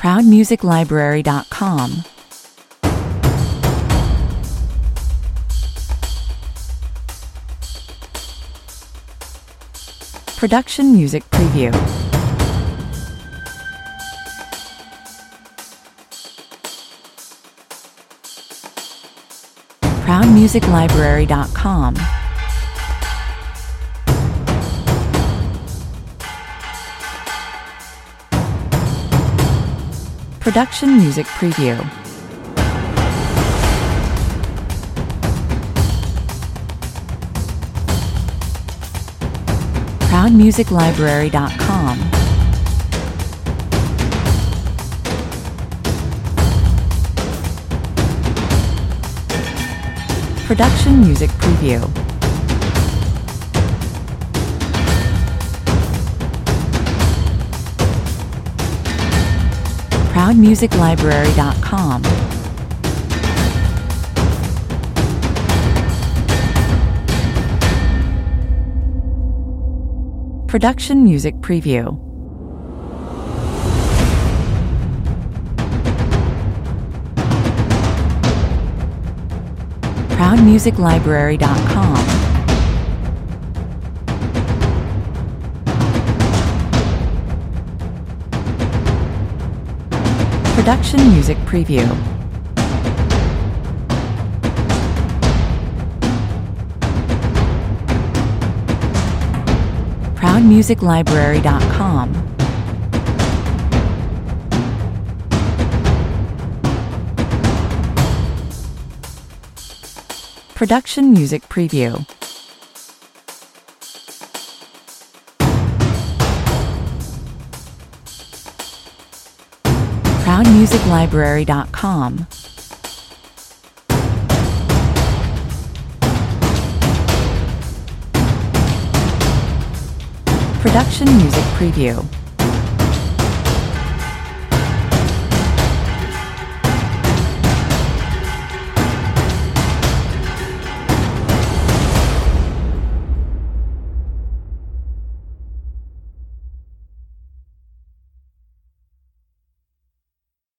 ProudMusicLibrary.com. Production Music Preview. ProudMusicLibrary.com. Production Music Preview. ProudMusicLibrary.com. Production Music Preview. ProudMusicLibrary.com. Production Music Preview. ProudMusicLibrary.com. Production Music Preview. ProudMusicLibrary.com. Production Music Preview. ProudMusicLibrary.com. Production Music Preview.